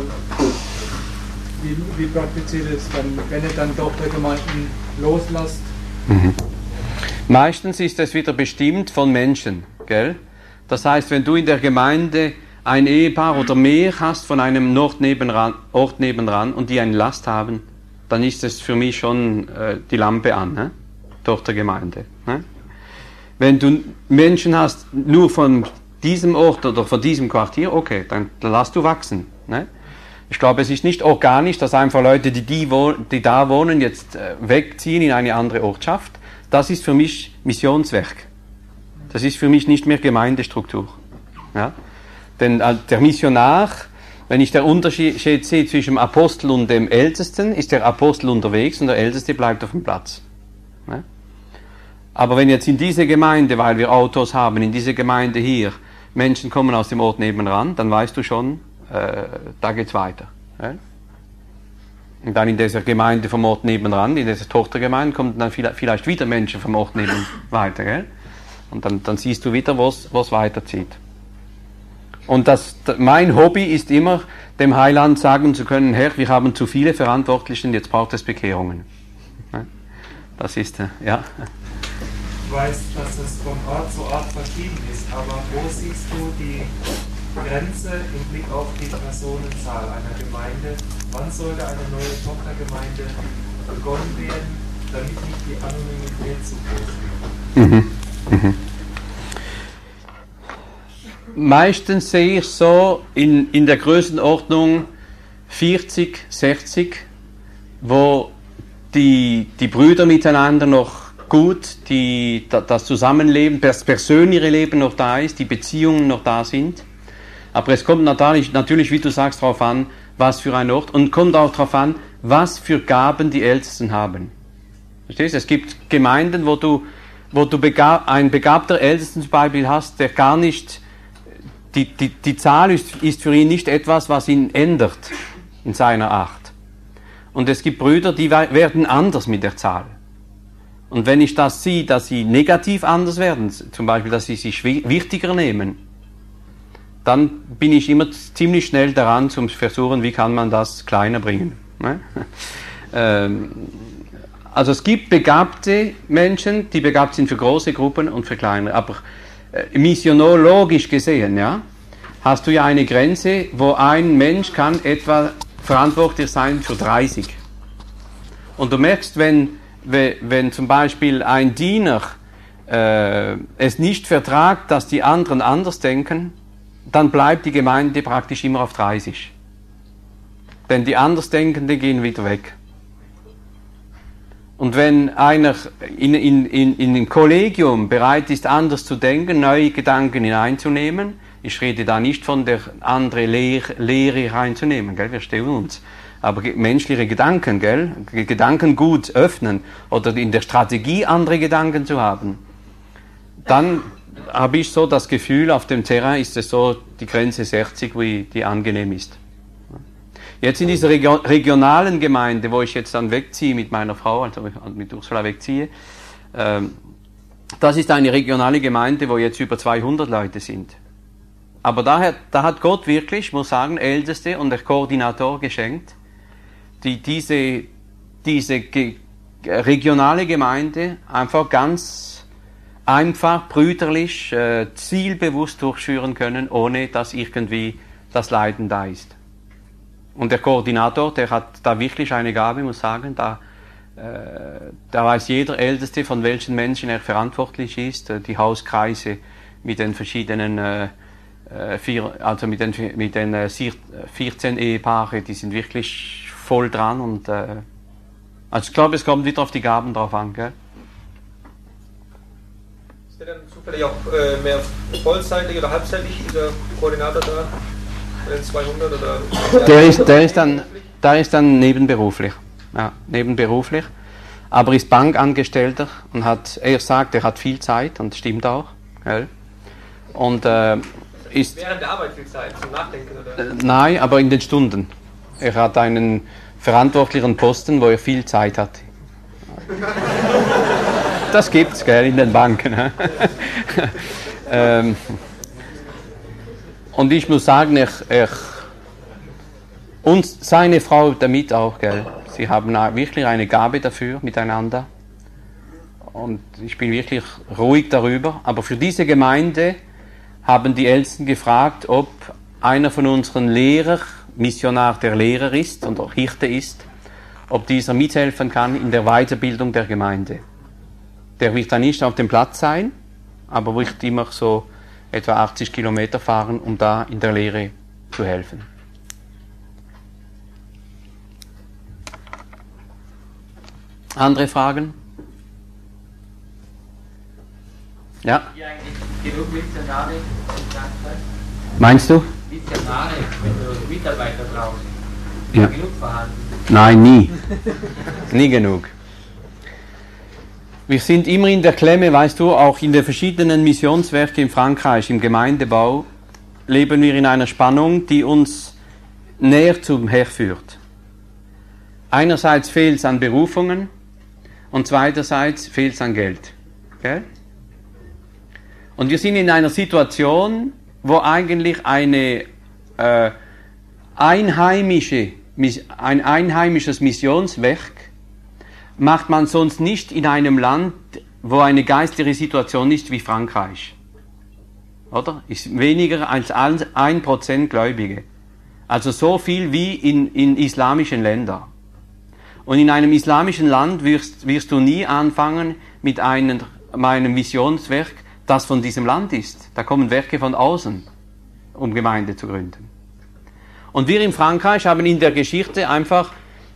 wie praktiziert ihr es, wenn ihr dann Tochtergemeinden loslasst?
Mhm. Meistens ist es wieder bestimmt von Menschen. Gell? Das heißt, wenn du in der Gemeinde ein Ehepaar oder mehr hast von einem Ort nebenan und die eine Last haben, dann ist es für mich schon die Lampe an, durch die Gemeinde. Wenn du Menschen hast, nur von diesem Ort oder von diesem Quartier, okay, dann lass du wachsen. Ne? Ich glaube, es ist nicht organisch, dass einfach Leute, die da wohnen, jetzt wegziehen in eine andere Ortschaft. Das ist für mich Missionswerk. Das ist für mich nicht mehr Gemeindestruktur. Ja? Denn der Missionar, wenn ich den Unterschied sehe zwischen dem Apostel und dem Ältesten, ist der Apostel unterwegs und der Älteste bleibt auf dem Platz. Ja? Aber wenn jetzt in diese Gemeinde, weil wir Autos haben, in diese Gemeinde hier, Menschen kommen aus dem Ort nebenan, dann weißt du schon, da geht's weiter. Ja? Und dann in dieser Gemeinde vom Ort nebenan, in dieser Tochtergemeinde, kommen dann vielleicht wieder Menschen vom Ort nebenan weiter. Gell? Und dann siehst du wieder, wo es weiterzieht. Und mein Hobby ist immer, dem Heiland sagen zu können, Herr, wir haben zu viele Verantwortlichen, jetzt braucht es Bekehrungen. Das ist, ja.
Ich weiß, dass es von Ort zu Ort verschieden ist, aber wo siehst du die Grenze im Blick auf die Personenzahl einer Gemeinde? Wann sollte eine neue Tochtergemeinde begonnen werden, damit nicht die Anonymität zu groß wird?
Meistens sehe ich so in der Größenordnung 40, 60, wo die Brüder miteinander noch gut, das Zusammenleben, das persönliche Leben noch da ist, die Beziehungen noch da sind. Aber es kommt natürlich, wie du sagst, darauf an, was für ein Ort, und kommt auch darauf an, was für Gaben die Ältesten haben. Verstehst du? Es gibt Gemeinden, wo du ein begabter Ältesten zum Beispiel hast, der gar nicht, die Zahl ist für ihn nicht etwas, was ihn ändert in seiner Art. Und es gibt Brüder, die werden anders mit der Zahl. Und wenn ich das sehe, dass sie negativ anders werden, zum Beispiel, dass sie sich wichtiger nehmen, dann bin ich immer ziemlich schnell daran, zum Versuchen, wie kann man das kleiner bringen. Also es gibt begabte Menschen, die begabt sind für große Gruppen und für kleine. Aber missionologisch gesehen, ja, hast du ja eine Grenze, wo ein Mensch kann etwa verantwortlich sein für 30. Und du merkst, wenn zum Beispiel ein Diener es nicht vertragt, dass die anderen anders denken, dann bleibt die Gemeinde praktisch immer auf 30. Denn die Andersdenkenden gehen wieder weg. Und wenn einer in dem Kollegium bereit ist, anders zu denken, neue Gedanken hineinzunehmen, ich rede da nicht von der andere Lehre reinzunehmen, gell? Wir stellen uns. Aber menschliche Gedanken, gell? Gedankengut öffnen oder in der Strategie andere Gedanken zu haben, dann habe ich so das Gefühl, auf dem Terrain ist es so die Grenze 60, wie die angenehm ist. Jetzt in dieser regionalen Gemeinde, wo ich jetzt dann wegziehe mit meiner Frau, also mit Ursula wegziehe, das ist eine regionale Gemeinde, wo jetzt über 200 Leute sind. Aber da hat Gott wirklich, ich muss sagen, Älteste und der Koordinator geschenkt, die diese regionale Gemeinde einfach ganz einfach, brüderlich, zielbewusst durchführen können, ohne dass irgendwie das Leiden da ist. Und der Koordinator, der hat da wirklich eine Gabe, muss sagen, da weiß jeder Älteste, von welchen Menschen er verantwortlich ist, die Hauskreise mit den verschiedenen 14 Ehepaare, die sind wirklich voll dran und also ich glaube, es kommt wieder auf die Gaben drauf an, gell?
Ist der dann zufällig auch mehr vollzeitig oder halbzeitig, dieser Koordinator da? 200 oder?
Der ist dann nebenberuflich. Ja, nebenberuflich. Aber ist Bankangestellter und er sagt, er hat viel Zeit und stimmt auch. Gell? Und ist.
Während der Arbeit viel Zeit zum Nachdenken, oder?
Nein, aber in den Stunden. Er hat einen verantwortlichen Posten, wo er viel Zeit hat. Das gibt's, gell, in den Banken. Und ich muss sagen, und seine Frau damit auch, gell. Sie haben wirklich eine Gabe dafür miteinander. Und ich bin wirklich ruhig darüber. Aber für diese Gemeinde haben die Ältesten gefragt, ob einer von unseren Lehrern, Missionar der Lehrer ist und auch Hirte ist, ob dieser mithelfen kann in der Weiterbildung der Gemeinde. Der wird dann nicht auf dem Platz sein, aber wird immer so etwa 80 Kilometer fahren, um da in der Lehre zu helfen. Andere Fragen? Ja?
Hier eigentlich genug Missionare in Frankreich?
Meinst du?
Missionare, wenn du Mitarbeiter brauchst.
Ja.
Genug vorhanden?
Nein, nie. Nie genug. Wir sind immer in der Klemme, weißt du, auch in den verschiedenen Missionswerken in Frankreich, im Gemeindebau, leben wir in einer Spannung, die uns näher zum Herr führt. Einerseits fehlt es an Berufungen und zweiterseits fehlt es an Geld. Gell? Und wir sind in einer Situation, wo eigentlich ein einheimisches Missionswerk macht man sonst nicht in einem Land, wo eine geistliche Situation ist wie Frankreich. Oder? Ist weniger als 1% Gläubige. Also so viel wie in islamischen Ländern. Und in einem islamischen Land wirst du nie anfangen mit einem Missionswerk, das von diesem Land ist. Da kommen Werke von außen, um Gemeinde zu gründen. Und wir in Frankreich haben in der Geschichte einfach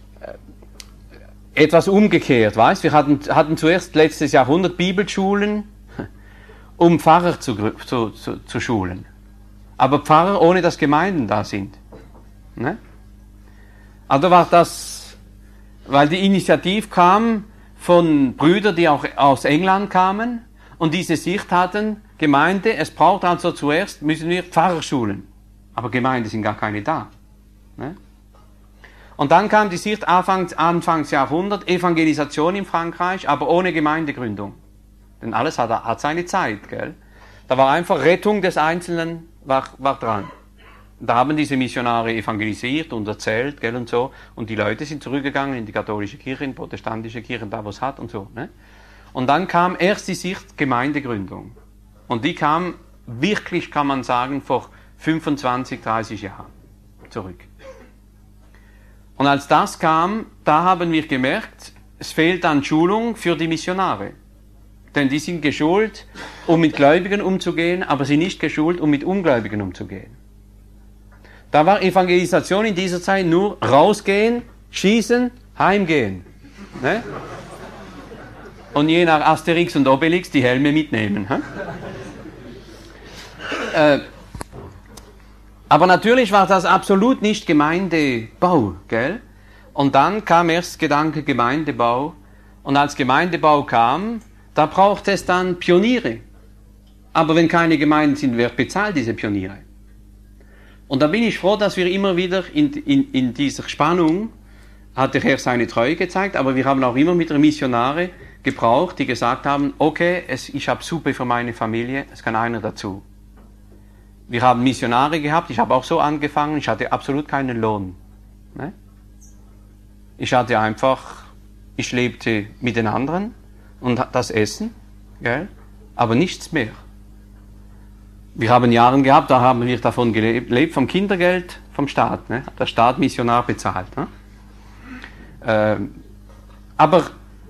etwas umgekehrt, weißt? Wir hatten zuerst letztes Jahrhundert Bibelschulen, um Pfarrer zu schulen. Aber Pfarrer, ohne dass Gemeinden da sind. Ne? Also war das, weil die Initiative kam von Brüdern, die auch aus England kamen und diese Sicht hatten, Gemeinde, es braucht also zuerst, müssen wir Pfarrer schulen. Aber Gemeinden sind gar keine da. Ne? Und dann kam die Sicht Anfangs Jahrhundert, Evangelisation in Frankreich, aber ohne Gemeindegründung. Denn alles hat seine Zeit, gell? Da war einfach Rettung des Einzelnen, war dran. Da haben diese Missionare evangelisiert und erzählt, gell, und so. Und die Leute sind zurückgegangen in die katholische Kirche, in die protestantische Kirche, da wo es hat und so. Ne? Und dann kam erst die Sicht Gemeindegründung. Und die kam wirklich, kann man sagen, vor 25, 30 Jahren zurück. Und als das kam, da haben wir gemerkt, es fehlt an Schulung für die Missionare. Denn die sind geschult, um mit Gläubigen umzugehen, aber sie nicht geschult, um mit Ungläubigen umzugehen. Da war Evangelisation in dieser Zeit nur rausgehen, schießen, heimgehen. Ne? Und je nach Asterix und Obelix die Helme mitnehmen. Aber natürlich war das absolut nicht Gemeindebau, gell? Und dann kam erst Gedanke Gemeindebau. Und als Gemeindebau kam, da braucht es dann Pioniere. Aber wenn keine Gemeinden sind, wer bezahlt diese Pioniere? Und da bin ich froh, dass wir immer wieder in dieser Spannung, hat der Herr seine Treue gezeigt, aber wir haben auch immer wieder Missionare gebraucht, die gesagt haben, okay, ich habe Suppe für meine Familie, es kann einer dazu. Wir haben Missionare gehabt, ich habe auch so angefangen, ich hatte absolut keinen Lohn. Ne? Ich hatte einfach, ich lebte mit den anderen und das Essen, gell? Aber nichts mehr. Wir haben Jahre gehabt, da haben wir davon gelebt, vom Kindergeld vom Staat. Ne? Der Staat Missionar bezahlt. Ne? Aber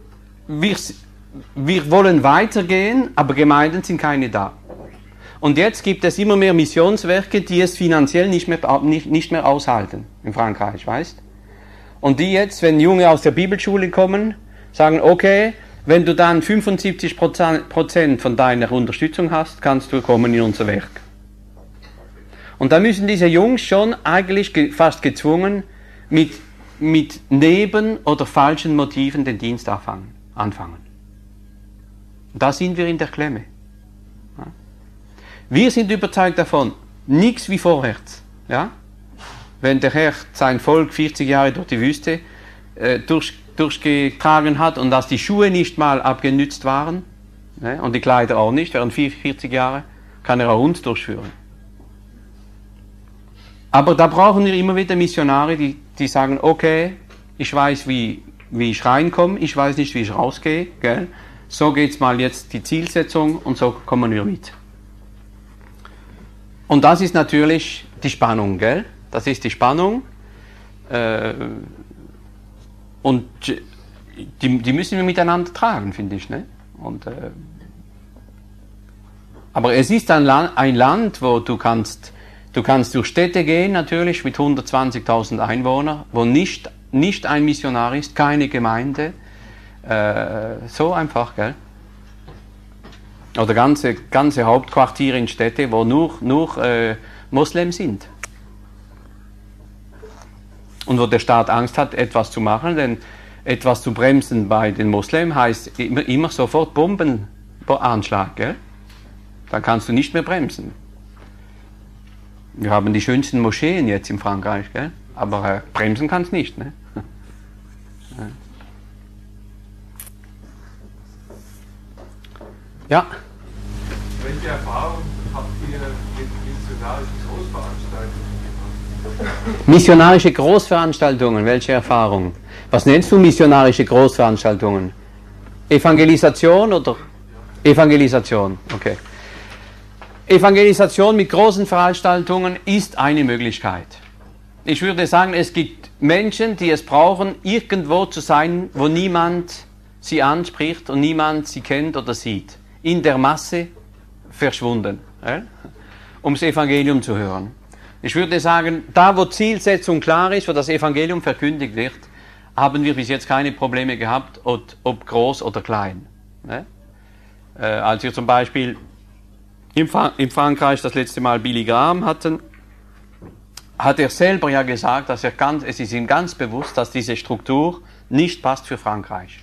wir wollen weitergehen, aber Gemeinden sind keine da. Und jetzt gibt es immer mehr Missionswerke, die es finanziell nicht mehr aushalten in Frankreich, weißt? Und die jetzt, wenn Junge aus der Bibelschule kommen, sagen, okay, wenn du dann 75% von deiner Unterstützung hast, kannst du kommen in unser Werk. Und da müssen diese Jungs schon eigentlich fast gezwungen mit Neben- oder falschen Motiven den Dienst anfangen. Da sind wir in der Klemme. Wir sind überzeugt davon, nichts wie vorwärts. Ja? Wenn der Herr sein Volk 40 Jahre durch die Wüste durchgetragen hat und dass die Schuhe nicht mal abgenützt waren, ne, und die Kleider auch nicht, während 40 Jahre, kann er auch uns durchführen. Aber da brauchen wir immer wieder Missionare, die sagen, okay, ich weiß, wie ich reinkomme, ich weiß nicht, wie ich rausgehe, gell? So geht's mal jetzt die Zielsetzung und so kommen wir mit. Und das ist natürlich die Spannung, gell? Das ist die Spannung. Und die müssen wir miteinander tragen, finde ich. Ne? Aber es ist ein Land, wo du kannst durch Städte gehen, natürlich mit 120.000 Einwohnern, wo nicht ein Missionar ist, keine Gemeinde. So einfach, gell? Oder ganze Hauptquartiere in Städte, wo nur Moslems sind. Und wo der Staat Angst hat, etwas zu machen, denn etwas zu bremsen bei den Moslems heißt immer sofort Bombenanschlag, gell? Dann kannst du nicht mehr bremsen. Wir haben die schönsten Moscheen jetzt in Frankreich, gell? Aber bremsen kannst nicht, ne? Ja.
Welche Erfahrungen habt ihr mit
Missionarische Großveranstaltungen, welche Erfahrung? Was nennst du missionarische Großveranstaltungen? Evangelisation oder? Evangelisation, okay. Evangelisation mit großen Veranstaltungen ist eine Möglichkeit. Ich würde sagen, es gibt Menschen, die es brauchen, irgendwo zu sein, wo niemand sie anspricht und niemand sie kennt oder sieht. In der Masse verschwunden, um das Evangelium zu hören. Ich würde sagen, da wo Zielsetzung klar ist, wo das Evangelium verkündigt wird, haben wir bis jetzt keine Probleme gehabt, ob groß oder klein. Als wir zum Beispiel in Frankreich das letzte Mal Billy Graham hatten, hat er selber ja gesagt, dass es ist ihm ganz bewusst, dass diese Struktur nicht passt für Frankreich.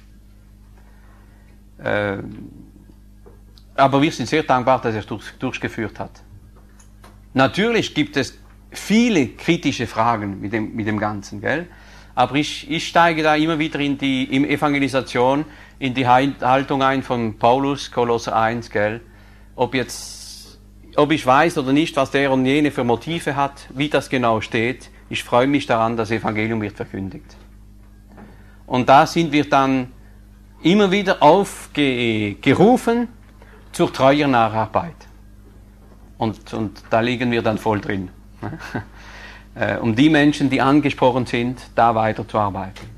Aber wir sind sehr dankbar, dass er es durchgeführt hat. Natürlich gibt es viele kritische Fragen mit dem Ganzen, gell? Aber ich steige da immer wieder in Evangelisation, in die Haltung ein von Paulus, Kolosser 1, gell? Ob ich weiß oder nicht, was der und jene für Motive hat, wie das genau steht, ich freue mich daran, das Evangelium wird verkündigt. Und da sind wir dann immer wieder aufgerufen zur treuer Nacharbeit. Und da liegen wir dann voll drin. Um die Menschen, die angesprochen sind, da weiterzuarbeiten.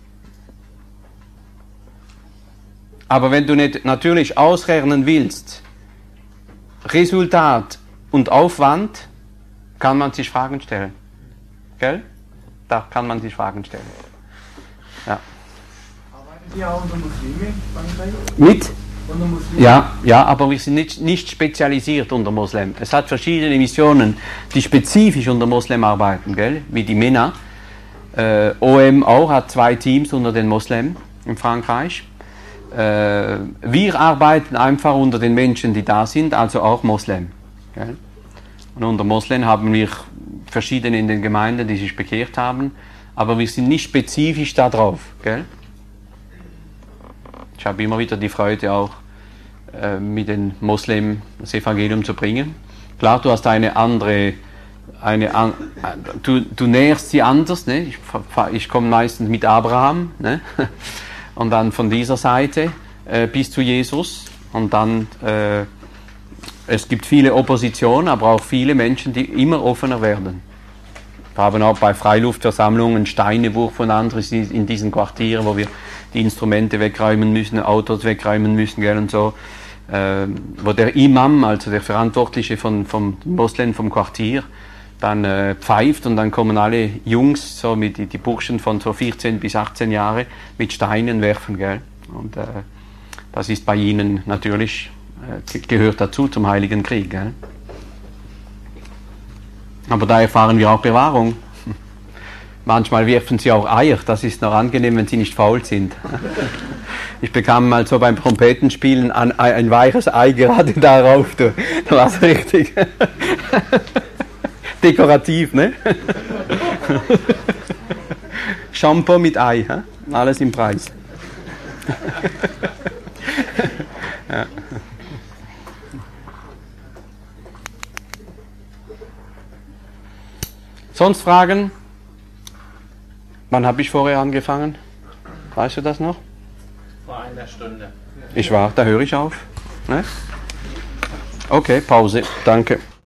Aber wenn du nicht natürlich ausrechnen willst, Resultat und Aufwand, kann man sich Fragen stellen. Gell? Da kann man sich Fragen stellen. Ja.
Arbeitet ihr auch unter Muslime in Frankreich?
Mit?
Unter Muslime?
Ja, aber wir sind nicht spezialisiert unter Moslem. Es hat verschiedene Missionen, die spezifisch unter Moslem arbeiten, gell? Wie die MENA. OM auch hat 2 Teams unter den Moslem in Frankreich. Wir arbeiten einfach unter den Menschen, die da sind, also auch Moslem. Gell? Und unter Moslem haben wir verschiedene in den Gemeinden, die sich bekehrt haben, aber wir sind nicht spezifisch da drauf. Gell? Ich habe immer wieder die Freude auch, mit den Moslem das Evangelium zu bringen. Klar, du hast du näherst sie anders. Ne? Ich komme meistens mit Abraham, ne? Und dann von dieser Seite bis zu Jesus. Und dann, es gibt viele Opposition, aber auch viele Menschen, die immer offener werden. Wir haben auch bei Freiluftversammlungen Steinewurf von anderen in diesen Quartieren, wo wir die Instrumente wegräumen müssen, Autos wegräumen müssen, gell, und so. Wo der Imam, also der Verantwortliche vom Moslem, vom Quartier, dann pfeift und dann kommen alle Jungs, so mit die Burschen von so 14 bis 18 Jahre, mit Steinen werfen, gell? Und das ist bei ihnen natürlich, gehört dazu zum Heiligen Krieg, gell? Aber da erfahren wir auch Bewahrung. Manchmal werfen sie auch Eier, das ist noch angenehm, wenn sie nicht faul sind. Ich bekam mal so beim Trompetenspielen ein weiches Ei gerade darauf, da war es richtig dekorativ, ne? Shampoo mit Ei, alles im Preis. Ja. Sonst Fragen? Wann habe ich vorher angefangen? Weißt du das noch?
Vor einer Stunde.
Da höre ich auf. Ne? Okay, Pause. Danke.